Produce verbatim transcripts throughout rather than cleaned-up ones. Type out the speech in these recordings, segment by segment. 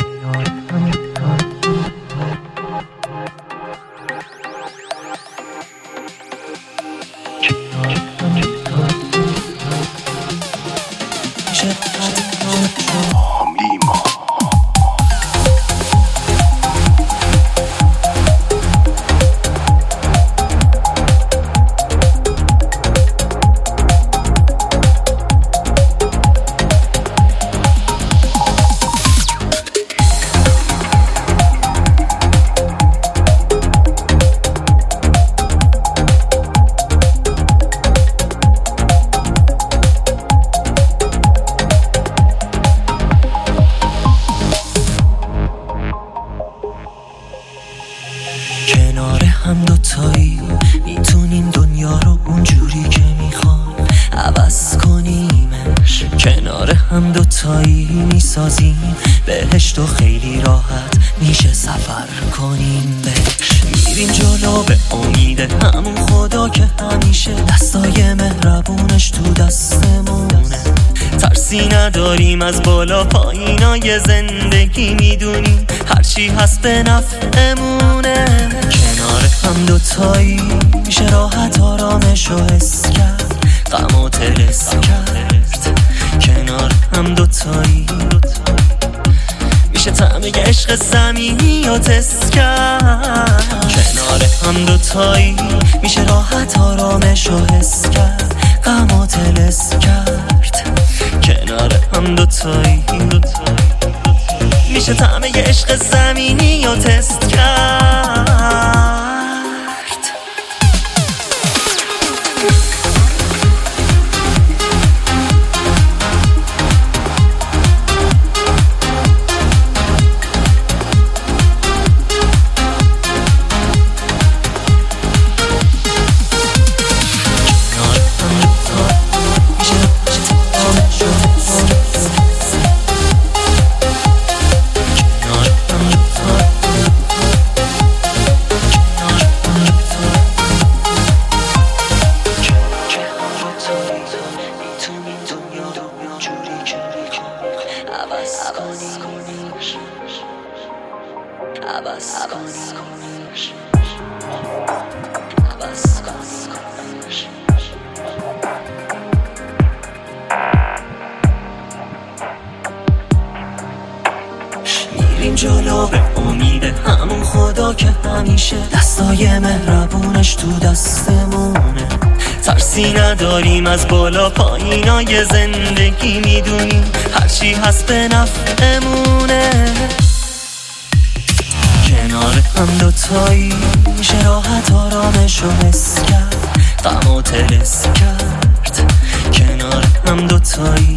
کنار هم دوتایی میتونیم دنیا رو اونجوری که میخوان عوض کنیمش. کنار هم دوتایی میسازیم بهشت و خیلی راحت میشه سفر کنیم بهش. میریم جلو به امید همون خدا که همیشه دستای مهربونش تو دستمونه. ترسی نداریم از بالا پایینای زندگی، میدونیم هرچی هست به نفعمونه. کنار هم دوتایی میشه راحت آرامشو حس کرد، غمو ترس کرد. کنار هم دوتایی میشه طعم عشق صمیمی و تست کرد. کنار هم دوتایی میشه راحت آرامشو حس کرد، غمو ترس کرد. کنار هم دوتایی میشه طعم عشق زمینی و تست کرد. میریم جلو به امید همون خدا که همیشه دستای مهربونش تو دستمونه. ترسی نداریم از بالا پایینای زندگی، میدونیم هرچی هست به نفعمونه. کنار هم دوتایی میشه راحت آرامشو حس کرد، غمو ترس کرد. کنار هم دوتایی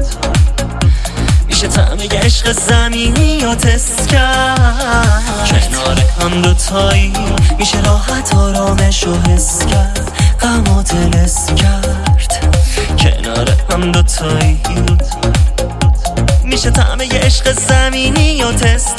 میشه طعم عشق زمینی و تست کرد. کنار هم دوتایی میشه راحت آرامشو حس کرد، غمو ترس کرد. کنار هم دوتایی میشه طعم عشق زمینی و تست